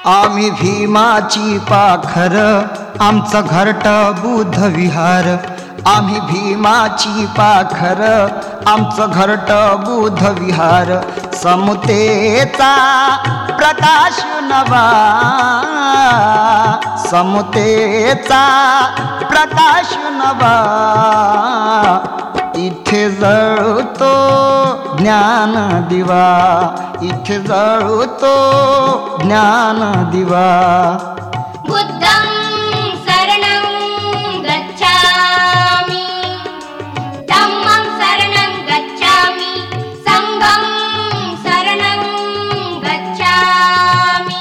आम्ही भीमाची पाखर आमचं घरटं बुद्ध विहार. आम्ही भीमाची पाखर आमचं घरटं बुद्ध विहार. समतेचा प्रकाश नवा, समतेचा प्रकाश नवा. इथे जळतो ज्ञान दिवा, इथे जळतो ज्ञान दिवा. बुद्धं शरणं गच्छामि, धम्मं शरणं गच्छामि, संघं शरणं गच्छामि.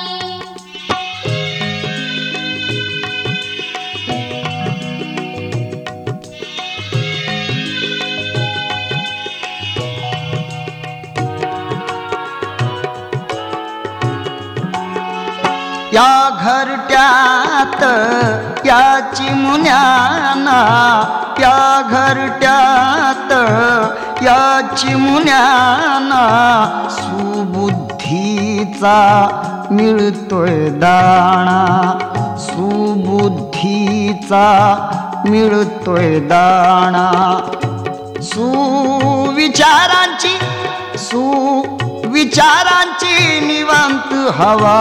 या घरट्यात याची मुन्याना, या घरट्यात याची मुन्याना. सुबुद्धीचा मिळतोय दाणा, सुबुद्धीचा मिळतोय दाणा. सुविचारांची विचारांची निवांत हवा.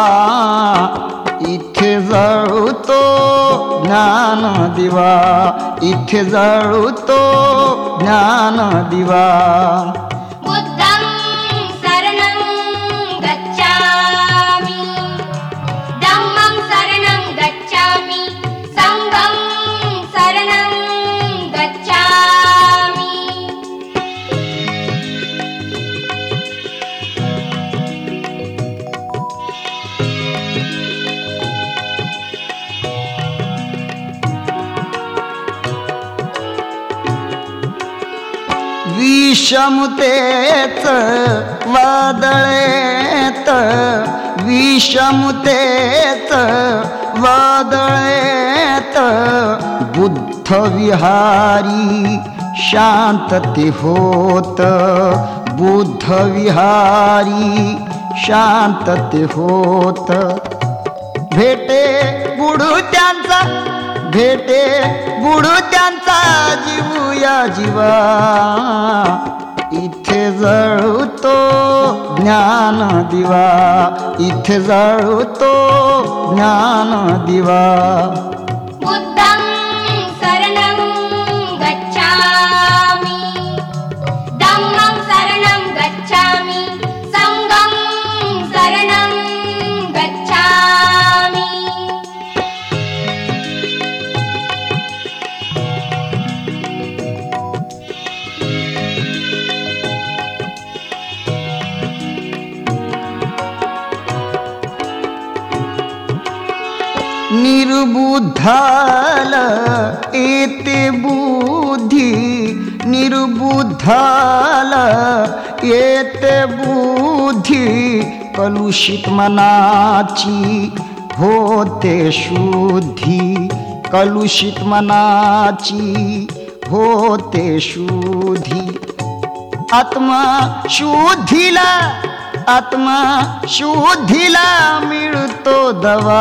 इथे जळतो ज्ञान दिवा, इथे जळतो ज्ञान दिवा. बुद्धं शरणं गच्छामि, धम्मं शरणं गच्छामि, संघं शरणं गच्छामि. विषमतेच वादळेत, विषमतेच वादळेत. बुद्ध विहारी शांतते होत, बुद्ध विहारी शांतते होत. भेटे बुडू त्यांचा, भेटे बुडू त्यांचा जीवूया जीवा. इथे जळतो ज्ञान दिवा, इथे जळतो ज्ञान दिवा. बुद्धं शरणं गच्छामि, धम्मं शरणं गच्छामि, संघं शरणं गच्छामि. निर्बुद्धाल येते बुद्धी, निर्बुद्धाल येते बुद्धी. कलुषित मनाची होते शुद्धी, कलुषित मनाची होते शुद्धी. आत्मा शुद्धीला, आत्मा शुद्धीला मिळतो दवा.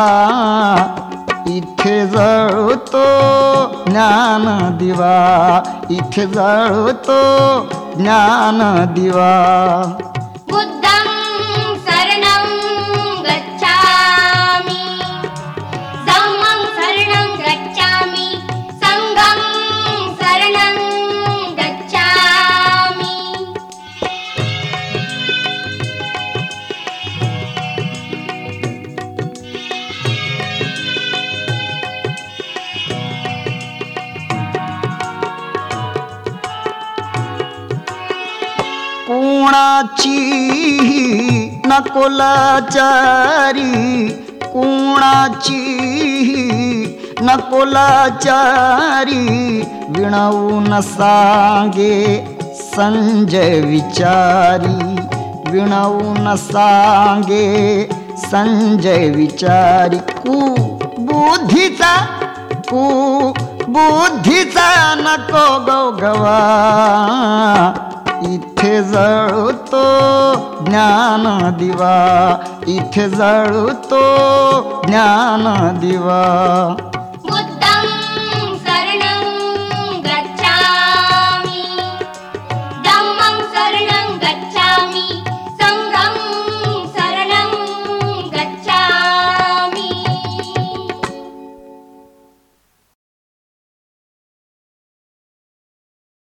इथे जळतो ज्ञान दिवा, इथे जळतो ज्ञान दिवा. बुद्धं शरणं गच्छामि, धम्मं शरणं गच्छामि, संघं शरणं गच्छामि. कोणाची नको लाचारी, कोणाची नको लाचारी. विणवून सांगे संजय विचारी, विणवून सांगे संजय विचारी. कुबुद्धीचा, कुबुद्धीचा नको गवगवा. इथे जळतो ज्ञान दिवा, इथे जळतो ज्ञान दिवा.